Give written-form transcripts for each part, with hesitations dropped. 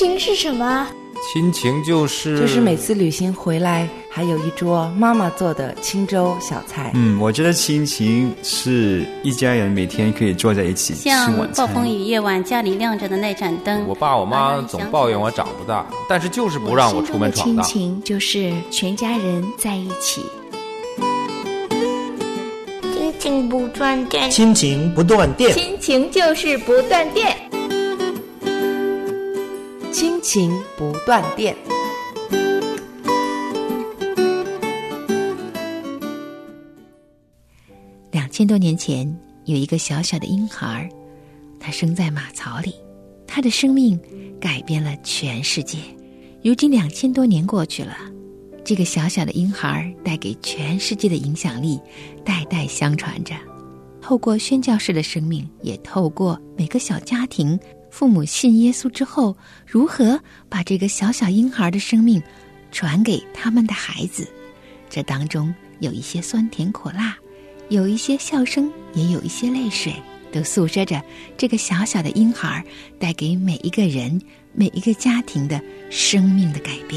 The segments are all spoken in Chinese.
情是什么？ 亲情就是每次旅行回来还有一桌妈妈做的清粥小菜。 我觉得亲情是一家人每天可以坐在一起吃晚餐。 像暴风雨夜晚家里亮着的那盏灯， 我爸我妈总抱怨我长不大，但是就是不让我出门闯荡。 亲情就是全家人在一起。 亲情不断电， 亲情不断电， 亲情就是不断电， 亲情不断电。 2000多年前，有一个小小的婴孩，他生在马槽里，他的生命改变了全世界。如今2000多年过去了，这个小小的婴孩带给全世界的影响力代代相传着。透过宣教士的生命，也透过每个小家庭，父母信耶稣之后，如何把这个小小婴孩的生命传给他们的孩子。这当中有一些酸甜苦辣，有一些笑声，也有一些泪水，都诉说着这个小小的婴孩带给每一个人、每一个家庭的生命的改变。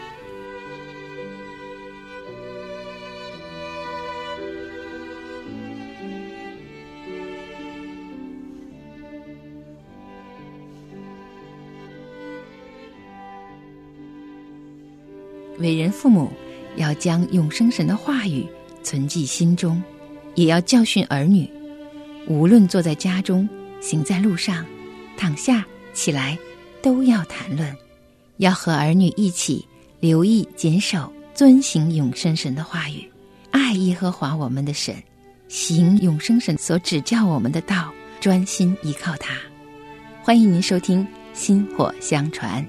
为人父母，要将永生神的话语存记心中，也要教训儿女。无论坐在家中，行在路上，躺下起来，都要谈论，要和儿女一起留意谨守遵行永生神的话语，爱耶和华我们的神，行永生神所指教我们的道，专心依靠他。欢迎您收听薪火相传。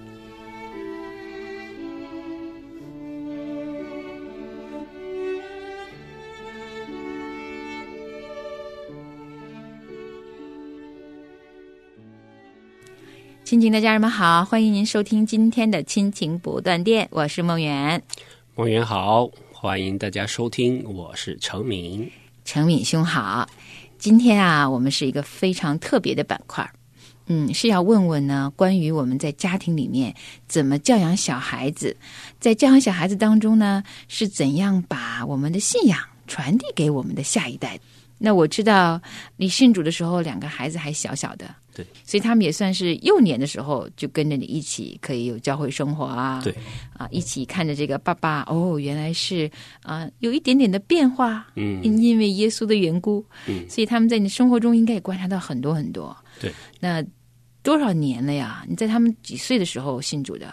亲情的家人们好，欢迎您收听今天的亲情不断电，我是梦圆。 梦圆好，欢迎大家收听，我是程敏。 程敏兄好，今天啊，我们是一个非常特别的板块，是要问问呢，关于我们在家庭里面怎么教养小孩子，在教养小孩子当中呢，是怎样把我们的信仰传递给我们的下一代。那我知道你信主的时候2个孩子还小小的， 对， 所以他们也算是幼年的时候就跟着你一起可以有教会生活啊， 对啊，一起看着这个爸爸原来是有一点点的变化，因为耶稣的缘故，所以他们在你生活中应该也观察到很多很多。 对， 那多少年了呀？你在他们几岁的时候信主的？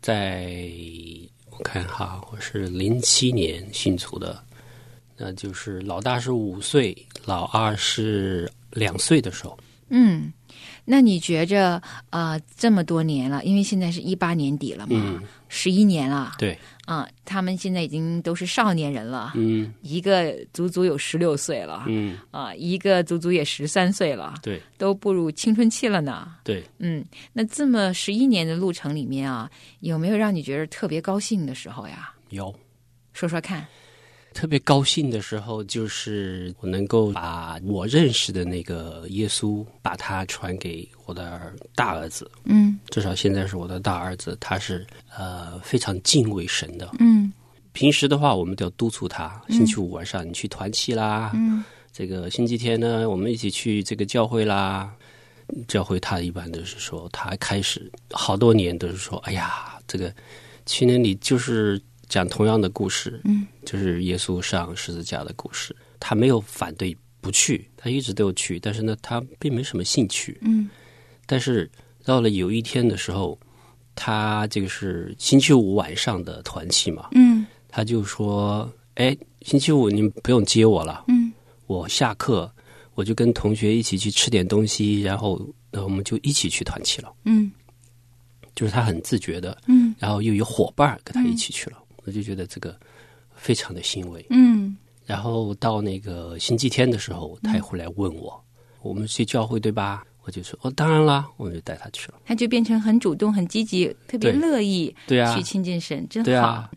我看哈，我是07年信主的。那就是老大是5岁，老二是2岁的时候。 那你觉着这么多年了，因为现在是18年底了嘛，11年了。 对他们现在已经都是少年人了。一个足足有16岁了。一个足足也13岁了。 对， 都步入青春期了呢。 对， 那这么11年的路程里面啊，有没有让你觉得特别高兴的时候呀？ 有， 说说看。 特别高兴的时候，就是我能够把我认识的那个耶稣，把他传给我的大儿子。至少现在是我的大儿子，他是非常敬畏神的。平时的话，我们都要督促他，星期五晚上你去团契啦。这个星期天呢，我们一起去这个教会啦。教会他一般都是说，他开始好多年都是说，哎呀，这个去年里就是讲同样的故事，就是耶稣上十字架的故事。他没有反对不去，他一直都有去，但是呢，他并没什么兴趣。但是到了有一天的时候，他这个是星期五晚上的团契嘛，他就说：“哎，星期五你们不用接我了，我下课我就跟同学一起去吃点东西，然后我们就一起去团契了。”就是他很自觉的，然后又有伙伴跟他一起去了。我就觉得这个非常的欣慰。然后到那个星期天的时候，他也会来问我，我们去教会对吧？我就说当然啦，我们就带他去了。 他就变成很主动、很积极，特别乐意去亲近神，真好。 对啊，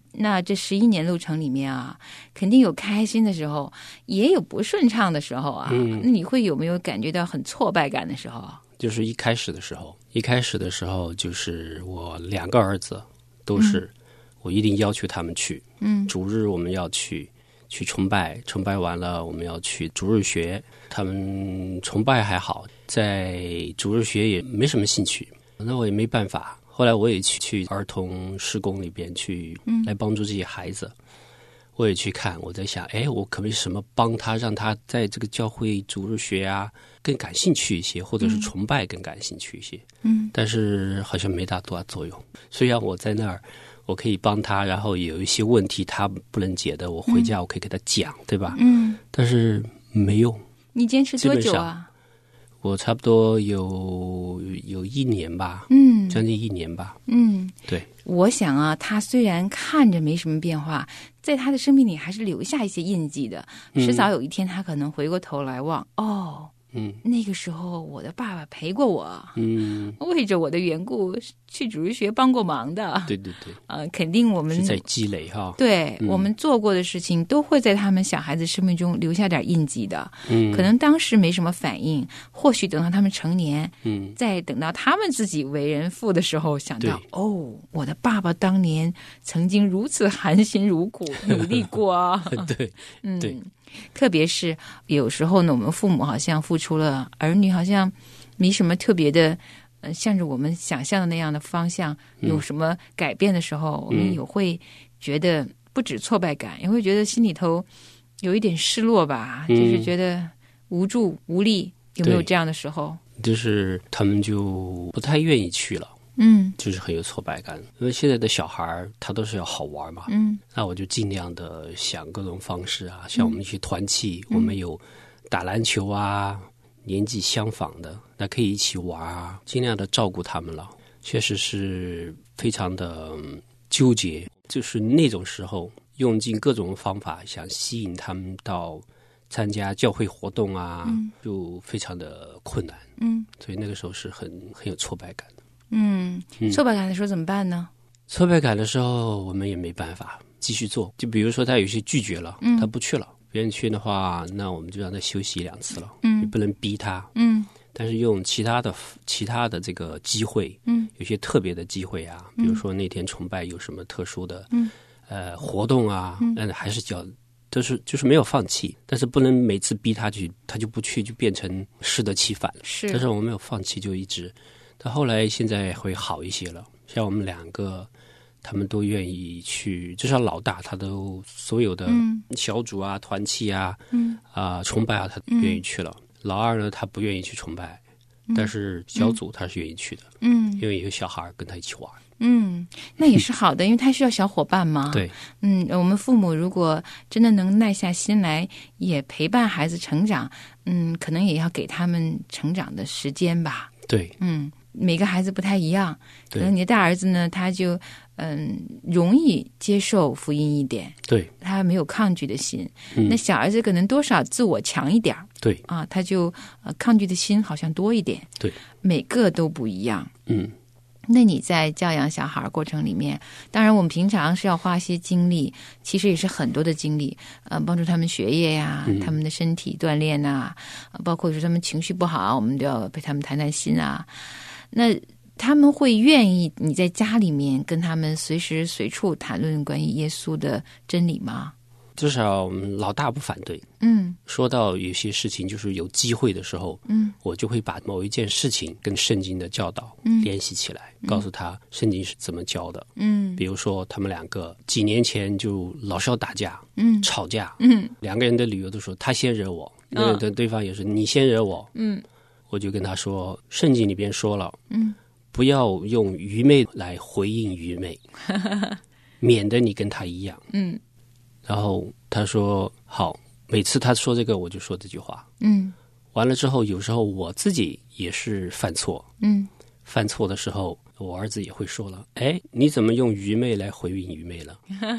那这11年路程里面啊，肯定有开心的时候，也有不顺畅的时候啊。那你会有没有感觉到很挫败感的时候？ 就是一开始的时候，就是我2个儿子都是，我一定要求他们去。主日我们要去崇拜，崇拜完了我们要去主日学。他们崇拜还好，在主日学也没什么兴趣，那我也没办法。后来我也去儿童事工里边去来帮助这些孩子，我也去看，我在想，我可不可以什么帮他，让他在这个教会主日学啊更感兴趣一些，或者是崇拜更感兴趣一些。但是好像没大多大作用。虽然我在那儿，我可以帮他，然后有一些问题他不能解的，我回家我可以给他讲，对吧？但是没用。 你坚持多久啊？ 我差不多有1年吧，将近1年吧。对。 我想啊，他虽然看着没什么变化，在他的生命里还是留下一些印记的。迟早有一天，他可能回过头来望，那个时候我的爸爸陪过我，为着我的缘故去主日学帮过忙的。 对， 肯定我们是在积累哈。 对，我们做过的事情都会在他们小孩子生命中留下点印记的。可能当时没什么反应，或许等到他们成年，再等到他们自己为人父的时候，想到我的爸爸当年曾经如此含辛茹苦努力过啊。 对， 特别是有时候呢，我们父母好像付出了，儿女好像没什么特别的，向着我们想象的那样的方向有什么改变的时候，我们也会觉得不止挫败感，也会觉得心里头有一点失落吧，就是觉得无助无力。有没有这样的时候？ 就是他们就不太愿意去了。就是很有挫败感，因为现在的小孩他都是要好玩嘛。那我就尽量的想各种方式啊，像我们一些团契，我们有打篮球啊，年纪相仿的，那可以一起玩啊，尽量的照顾他们了。确实是非常的纠结，就是那种时候用尽各种方法想吸引他们到参加教会活动啊，就非常的困难。所以那个时候是很有挫败感的。 挫败感的时候怎么办呢？ 挫败感的时候我们也没办法继续做，就比如说他有些拒绝了，他不去了，别人去的话，那我们就让他休息2次了，也不能逼他。但是用其他的这个机会，有些特别的机会啊，比如说那天崇拜有什么特殊的活动啊，还是就是没有放弃，但是不能每次逼他去，他就不去，就变成适得其反。但是我们没有放弃，就一直。到后来现在会好一些了，像我们2个他们都愿意去，至少老大他都所有的小组啊、团契啊、崇拜啊，他愿意去了。老二呢，他不愿意去崇拜，但是小组他是愿意去的。因为有小孩跟他一起玩。 那也是好的，因为他需要小伙伴嘛。 对， 我们父母如果真的能耐下心来，也陪伴孩子成长，可能也要给他们成长的时间吧。 对， 每个孩子不太一样，可能你的大儿子呢，他就容易接受福音一点， 对， 他没有抗拒的心。那小儿子可能多少自我强一点， 对啊，他就抗拒的心好像多一点。 对， 每个都不一样。那你在教养小孩过程里面，当然我们平常是要花些精力，其实也是很多的精力，帮助他们学业呀，他们的身体锻炼啊，包括说他们情绪不好，我们都要陪他们谈谈心啊。那他们会愿意你在家里面跟他们随时随处谈论关于耶稣的真理吗？ 至少老大不反对。说到有些事情就是有机会的时候，我就会把某一件事情跟圣经的教导联系起来，告诉他圣经是怎么教的。比如说他们2个几年前就老是要打架，吵架，2个人的理由都说他先惹我，那个对方也是你先惹我。我就跟他说，圣经里边说了，不要用愚昧来回应愚昧，免得你跟他一样。然后他说好，每次他说这个我就说这句话。完了之后有时候我自己也是犯错。犯错的时候我儿子也会说了，你怎么用愚昧来回应愚昧了？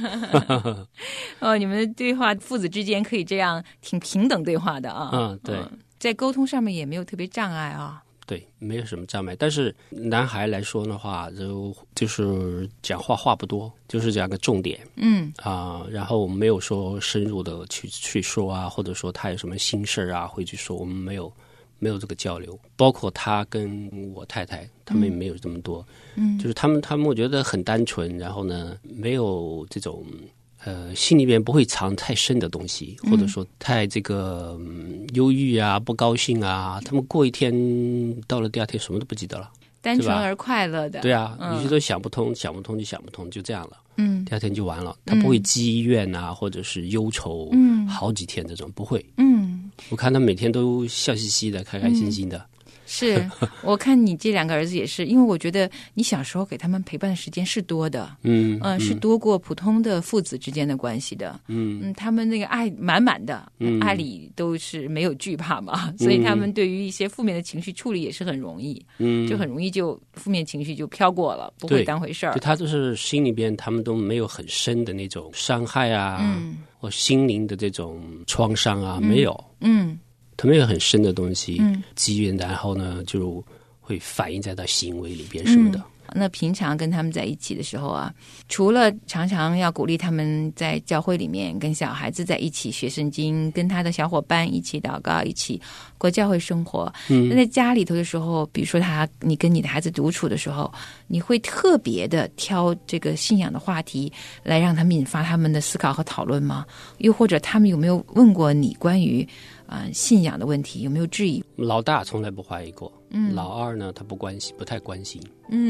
你们的对话父子之间可以这样挺平等对话的啊。 对， 在沟通上面也没有特别障碍啊。 对，没有什么障碍。但是男孩来说的话，就是讲话不多，就是讲个重点，然后我们没有说深入的去说啊，或者说他有什么心事啊会去说，我们没有这个交流。包括他跟我太太，他们也没有这么多，就是他们我觉得很单纯，然后呢，没有这种。心里面不会藏太深的东西，或者说太这个忧郁啊、不高兴啊。他们过一天到了第二天什么都不记得了， 单纯而快乐的。 对啊，有些都想不通，就这样了。第二天就完了。他不会积怨啊，或者是忧愁，好几天这种不会。我看他每天都笑嘻嘻的，开开心心的。 是，我看你这两个儿子也是，因为我觉得你小时候给他们陪伴的时间是多的，是多过普通的父子之间的关系的，他们那个爱满满的，爱里都是没有惧怕嘛，所以他们对于一些负面的情绪处理也是很容易，就很容易就负面情绪就飘过了，不会当回事儿。 他就是心里边他们都没有很深的那种伤害啊，或心灵的这种创伤啊，没有，他没有很深的东西积怨，然后呢就会反映在他行为里边什么的。 那平常跟他们在一起的时候啊，除了常常要鼓励他们在教会里面跟小孩子在一起学圣经，跟他的小伙伴一起祷告，一起过教会生活，那在家里头的时候，比如说你跟你的孩子独处的时候，你会特别的挑这个信仰的话题来让他们引发他们的思考和讨论吗？又或者他们有没有问过你关于信仰的问题，有没有质疑？ 老大从来不怀疑过，老二呢他不太关心。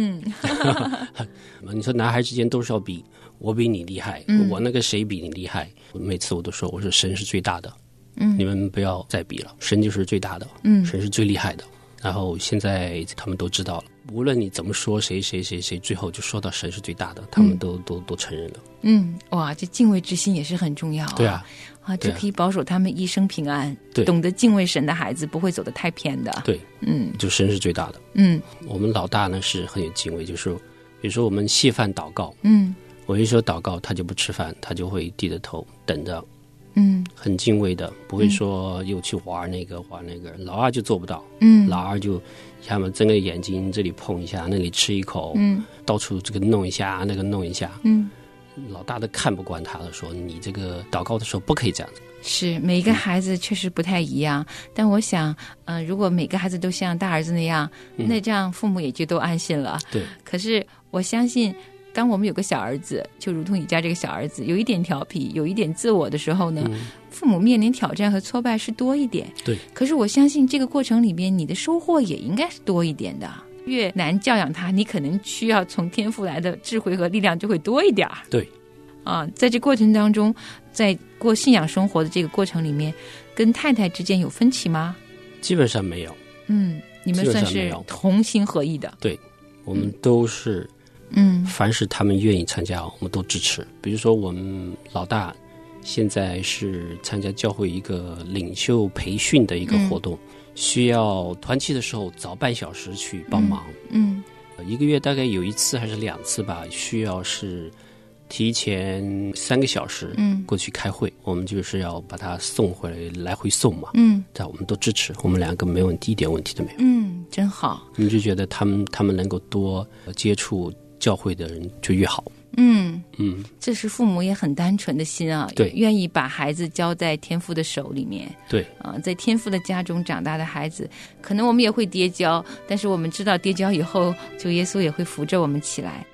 你说男孩之间都是要比，我比你厉害，我那个谁比你厉害？每次我都说，我说神是最大的，你们不要再比了，神就是最大的，神是最厉害的。然后现在他们都知道了，无论你怎么说谁，最后就说到神是最大的，他们都承认了。 哇，这敬畏之心也是很重要啊。 对啊， 这可以保守他们一生平安。 对， 懂得敬畏神的孩子不会走得太偏的。 对，就神是最大的。我们老大呢是很有敬畏，就是比如说我们谢饭祷告，我一说祷告，他就不吃饭，他就会低着头等着。很敬畏的，不会说又去玩那个。老二就做不到，老二就要么睁个眼睛，这里碰一下，那里吃一口，到处这个弄一下，那个弄一下。老大都看不惯他的，说你这个祷告的时候不可以这样子。 是，每一个孩子确实不太一样，但我想，如果每个孩子都像大儿子那样，那这样父母也就都安心了。 对。 可是我相信，当我们有个小儿子，就如同你家这个小儿子，有一点调皮，有一点自我的时候呢，父母面临挑战和挫败是多一点。 对。 可是我相信这个过程里面，你的收获也应该是多一点的。越难教养他，你可能需要从天父来的智慧和力量就会多一点。 对。 在这过程当中，在过信仰生活的这个过程里面，跟太太之间有分歧吗？ 基本上没有。 你们算是同心合意的。 对，我们都是。凡是他们愿意参加，我们都支持。比如说我们老大现在是参加教会一个领袖培训的一个活动，需要团契的时候早半小时去帮忙。一个月大概有1次还是2次吧，需要是提前3个小时过去开会，我们就是要把他送回来，来回送嘛。这我们都支持，我们2个没问题，一点问题都没有。 真好。 你就觉得他们能够多接触教会的人就越好。 这是父母也很单纯的心啊， 对， 愿意把孩子交在天父的手里面。 对， 在天父的家中长大的孩子，可能我们也会跌跤，但是我们知道跌跤以后，主耶稣也会扶着我们起来。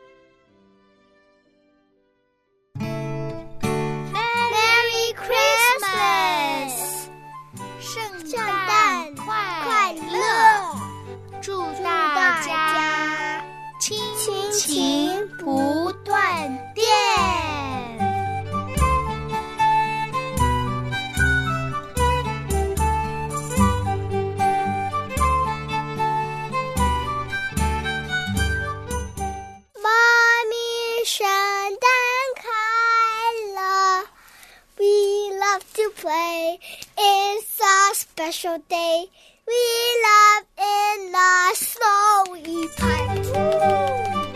Merry Christmas. to play. It's a special day. We love in the snowy park.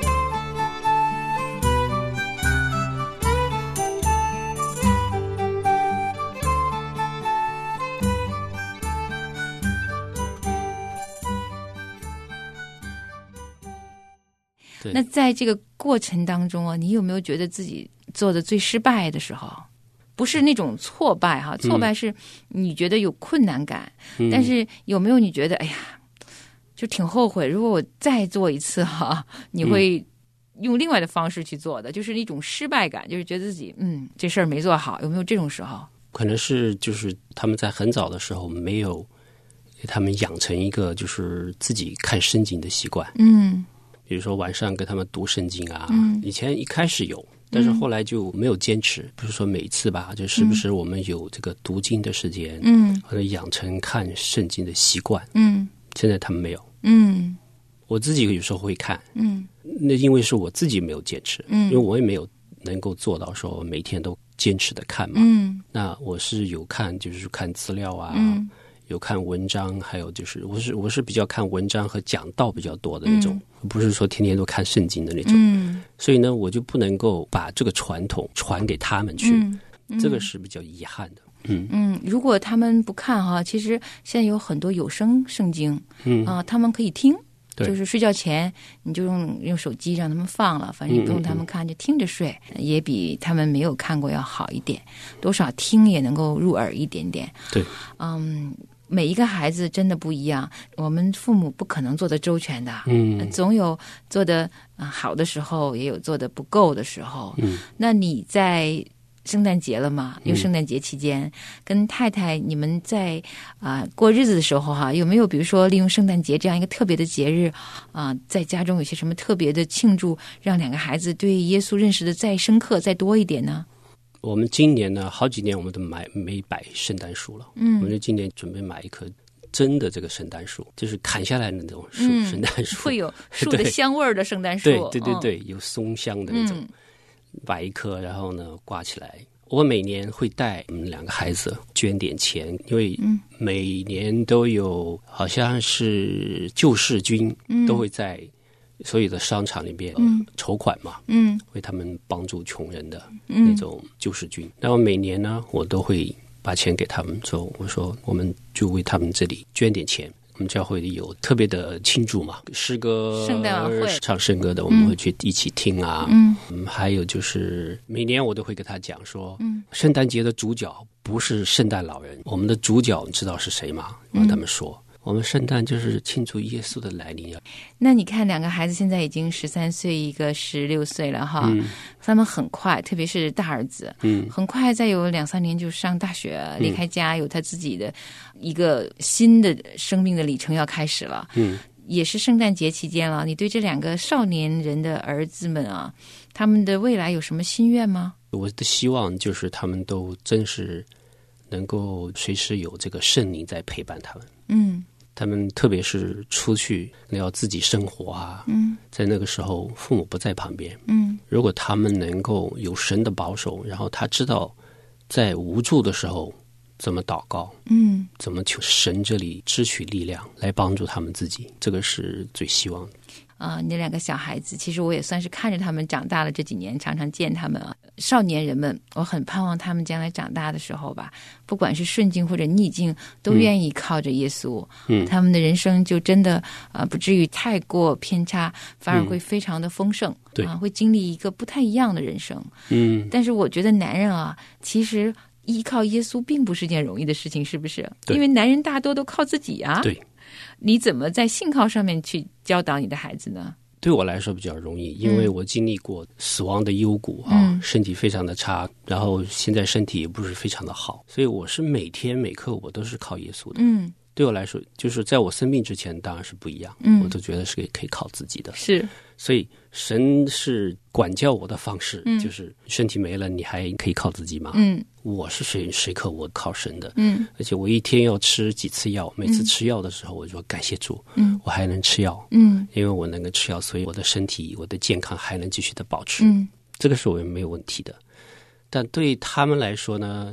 那在这个过程当中啊，你有没有觉得自己做的最失败的时候？不是那种挫败哈，挫败是你觉得有困难感，但是有没有你觉得哎呀，就挺后悔，如果我再做一次哈，你会用另外的方式去做的，就是一种失败感，就是觉得自己这事儿没做好，有没有这种时候？ 可能是就是他们在很早的时候没有给他们养成一个就是自己看圣经的习惯，比如说晚上跟他们读圣经啊，以前一开始有，但是后来就没有坚持，不是说每一次吧，就是不是我们有这个读经的时间，或者养成看圣经的习惯，现在他们没有，我自己有时候会看，那因为是我自己没有坚持，因为我也没有能够做到说每天都坚持的看嘛，那我是有看，就是看资料啊，有看文章，还有就是我是比较看文章和讲道比较多的那种，不是说天天都看圣经的那种，所以呢，我就不能够把这个传统传给他们去，这个是比较遗憾的。 如果他们不看哈，其实现在有很多有声圣经，他们可以听。就是睡觉前你就用手机让他们放了，反正也不用他们看，就听着睡，也比他们没有看过要好一点，多少听也能够入耳一点点。 对， 每一个孩子真的不一样，我们父母不可能做得周全的，总有做得好的时候，也有做得不够的时候。那你在圣诞节了嘛？有圣诞节期间，跟太太你们在过日子的时候哈，有没有比如说利用圣诞节这样一个特别的节日在家中有些什么特别的庆祝，让两个孩子对耶稣认识的再深刻、再多一点呢？ 我们今年呢，好几年我们都没摆圣诞树了，我们就今年准备买一棵真的这个圣诞树，就是砍下来的那种圣诞树， 会有树的香味儿的圣诞树， 对，有松香的那种。摆一棵，然后呢挂起来。我每年会带我们两个孩子捐点钱，因为每年都有好像是救世军都会在所有的商场里边筹款嘛，为他们帮助穷人的那种救世军。然后每年呢，我都会把钱给他们，我说我们就为他们这里捐点钱。我们教会里有特别的庆祝嘛，诗歌、 圣诞晚会、 唱圣歌的，我们会去一起听啊。还有就是每年我都会跟他讲说，圣诞节的主角不是圣诞老人，我们的主角你知道是谁吗？我跟他们说，我们圣诞就是庆祝耶稣的来临。 那你看两个孩子现在已经13岁，一个16岁了哈，他们很快，特别是大儿子，很快再有2-3年就上大学，离开家，有他自己的一个新的生命的里程要开始了。也是圣诞节期间了，你对这两个少年人的儿子们啊，他们的未来有什么心愿吗？ 我的希望就是他们都真是能够随时有这个圣灵在陪伴他们。他们特别是出去要自己生活啊，在那个时候父母不在旁边，如果他们能够有神的保守，然后他知道在无助的时候怎么祷告，怎么求神这里支取力量来帮助他们自己，这个是最希望的。 你两个小孩子，其实我也算是看着他们长大了，这几年常常见他们少年人们，我很盼望他们将来长大的时候吧，不管是顺境或者逆境，都愿意靠着耶稣，他们的人生就真的不至于太过偏差，反而会非常的丰盛，会经历一个不太一样的人生。但是我觉得男人啊，其实依靠耶稣并不是件容易的事情，是不是？因为男人大多都靠自己啊。对，你怎么在信靠上面去教导你的孩子呢？ 对我来说比较容易，因为我经历过死亡的幽谷身体非常的差，然后现在身体也不是非常的好，所以我是每天每刻我都是靠耶稣的。对我来说，就是在我生病之前当然是不一样，我都觉得是可以靠自己的。 是， 所以神是管教我的方式，就是身体没了你还可以靠自己吗？我是时刻我靠神的，而且我一天要吃几次药，每次吃药的时候我就感谢主，我还能吃药，因为我能够吃药，所以我的身体我的健康还能继续的保持，这个是我没有问题的。但对他们来说呢，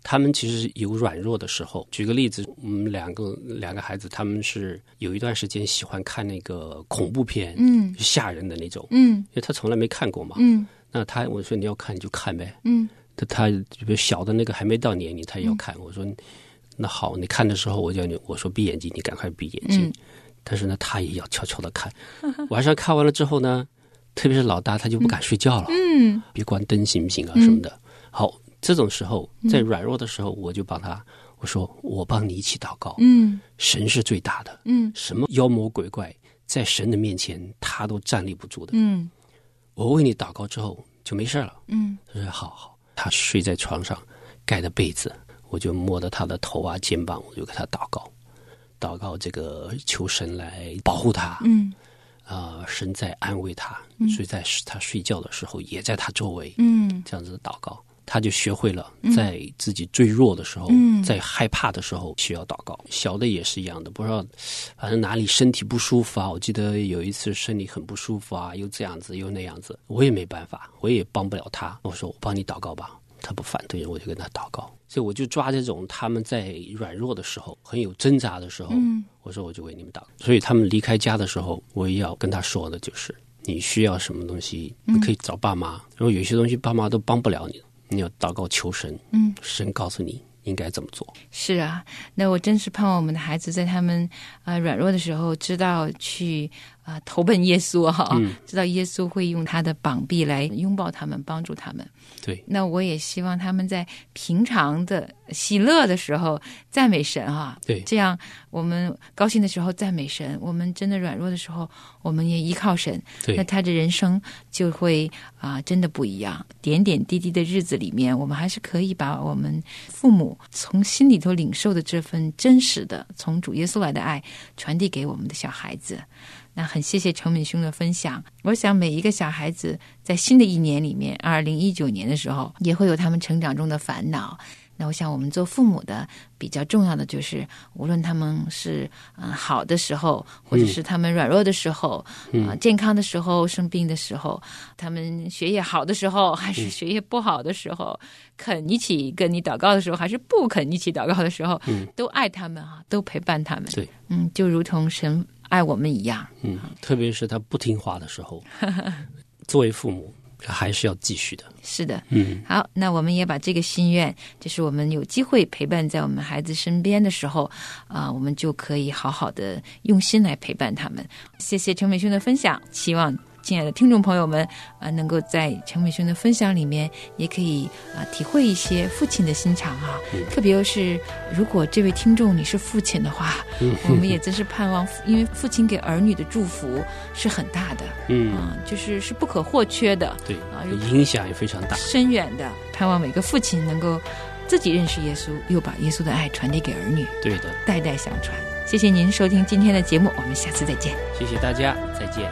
他们其实有软弱的时候。举个例子，我们两个孩子，他们是有一段时间喜欢看那个恐怖片，吓人的那种，因为他从来没看过嘛，那我说你要看你就看呗，他比如小的那个还没到年龄，他也要看，我说那好，你看的时候我说闭眼睛，你赶快闭眼睛，但是呢他也要悄悄的看，晚上看完了之后呢，特别是老大他就不敢睡觉了，别关灯行不行啊什么的。好，这种时候在软弱的时候，我就帮他，我说我帮你一起祷告，神是最大的，什么妖魔鬼怪在神的面前他都站立不住的，我为你祷告之后就没事了，他说好，他睡在床上盖的被子，我就摸着他的头啊肩膀，我就给他祷告这个求神来保护他，神在安慰他，所以在他睡觉的时候也在他周围，这样子的祷告，他就学会了在自己最弱的时候，在害怕的时候需要祷告。小的也是一样的，不知道反正哪里身体不舒服啊，我记得有一次身体很不舒服啊，又这样子又那样子，我也没办法，我也帮不了他，我说我帮你祷告吧，他不反对，我就跟他祷告。所以我就抓这种他们在软弱的时候，很有挣扎的时候，我说我就为你们祷告。所以他们离开家的时候，我也要跟他说的就是你需要什么东西你可以找爸妈，然后有些东西爸妈都帮不了你，你要祷告求神，神告诉你应该怎么做。 是啊，那我真是盼望我们的孩子在他们软弱的时候知道去投奔耶稣哈，知道耶稣会用他的膀臂来拥抱他们，帮助他们。 对， 那我也希望他们在平常的喜乐的时候赞美神哈。 对， 这样我们高兴的时候赞美神，我们真的软弱的时候我们也依靠神，那他的人生就会真的不一样。点点滴滴的日子里面，我们还是可以把我们父母从心里头领受的这份真实的从主耶稣来的爱传递给我们的小孩子。那很谢谢程敏兄的分享。我想每一个小孩子在新的一年里面2019年的时候也会有他们成长中的烦恼，那我想我们做父母的比较重要的就是无论他们是好的时候，或者是他们软弱的时候，健康的时候，生病的时候，他们学业好的时候还是学业不好的时候，肯一起跟你祷告的时候还是不肯一起祷告的时候，都爱他们都陪伴他们。 对， 就如同神爱我们一样。 特别是他不听话的时候作为父母还是要继续的。 是的，好，那我们也把这个心愿，就是我们有机会陪伴在我们孩子身边的时候我们就可以好好的用心来陪伴他们。谢谢程美兄的分享，希望亲爱的听众朋友们能够在程美兄的分享里面也可以体会一些父亲的心肠特别是如果这位听众你是父亲的话，我们也真是盼望，因为父亲给儿女的祝福是很大的，就是不可或缺的， 对影响也非常大深远的。盼望每个父亲能够自己认识耶稣，又把耶稣的爱传递给儿女， 对的， 代代相传。谢谢您收听今天的节目，我们下次再见。 谢谢大家，再见。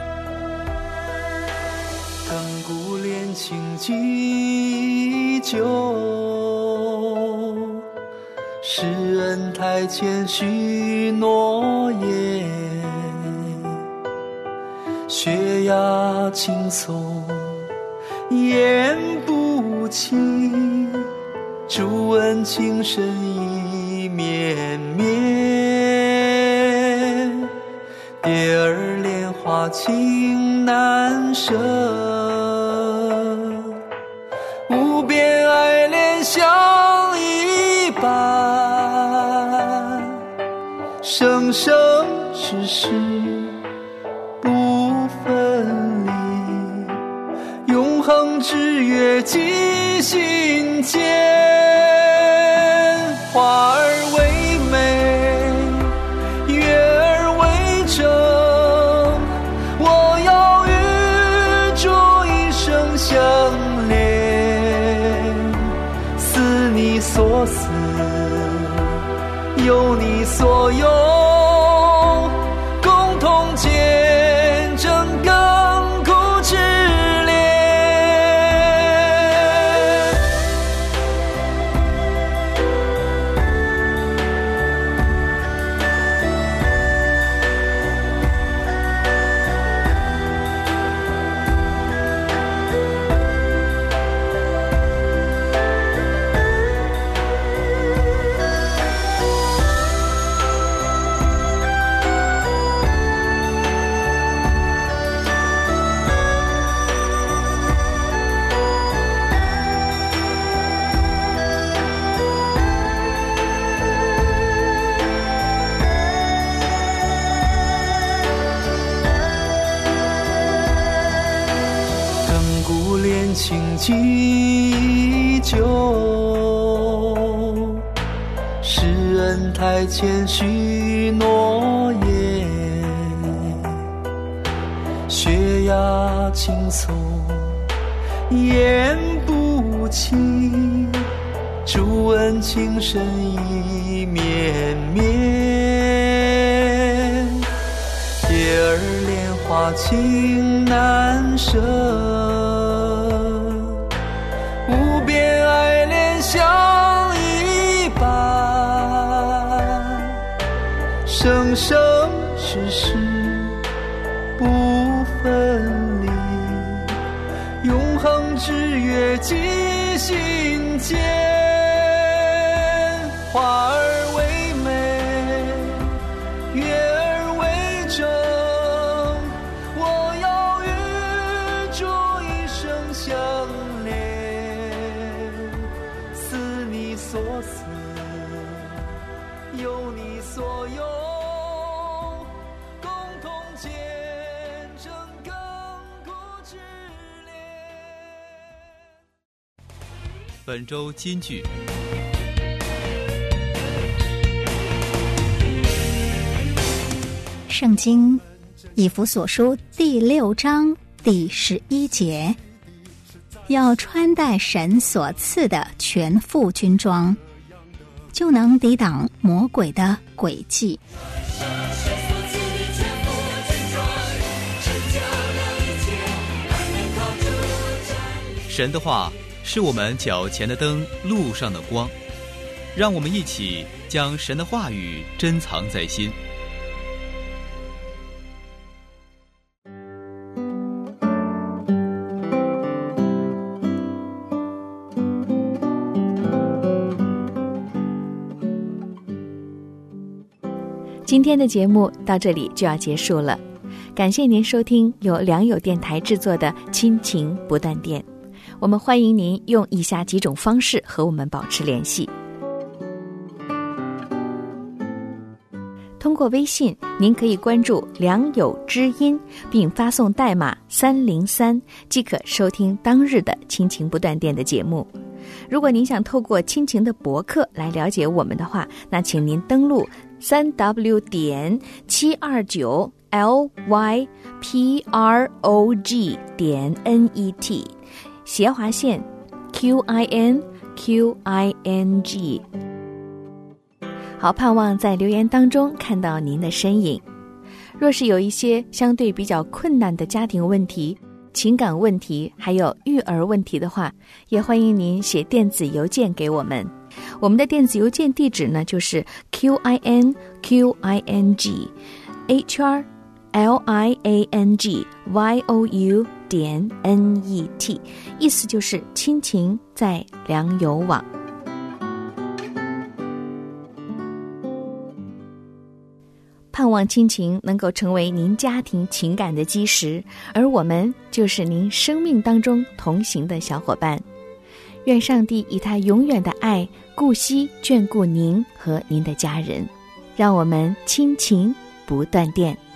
亘古恋情既久，世人台前许诺言，血压轻松言不清，朱恩情深意绵绵，蝶儿莲花情难舍，无边爱恋相依伴，生生世世不分离，永恒之约记心间。花儿为媒，月儿为证，我要与主一生相恋，思你所思，有你所有，共同见证亘古之恋。 依旧，施恩台前许诺言，血压轻松言不清，主恩情深意绵绵，叶儿莲花情难舍，无边爱恋相依伴，生生世世不分离，永恒之约记心间，花儿为美，月儿为证，我要与主一生相恋，思你所思，有你所有，共同见证亘古之恋。 本周金句。 圣经以弗所书第6章第11节，要穿戴神所赐的全副军装，就能抵挡魔鬼的诡计。 神的话是我们脚前的灯，路上的光。让我们一起将神的话语珍藏在心。 今天的节目到这里就要结束了，感谢您收听由良友电台制作的亲情不断电。我们欢迎您用以下几种方式和我们保持联系。通过微信，您可以关注良友知音，并发送代码303，即可收听当日的亲情不断电的节目。如果您想透过亲情的博客来了解我们的话，那请您登录3w.729lyprog.net 斜划线 QINQING。 好，盼望在留言当中看到您的身影。若是有一些相对比较困难的家庭问题、情感问题还有育儿问题的话，也欢迎您写电子邮件给我们。我们的电子邮件地址呢，就是 QINQING@liangyou.net， 意思就是亲情在良友网。盼望亲情能够成为您家庭情感的基石，而我们就是您生命当中同行的小伙伴。愿上帝以他永远的爱顾惜眷顾您和您的家人，让我们亲情不断电。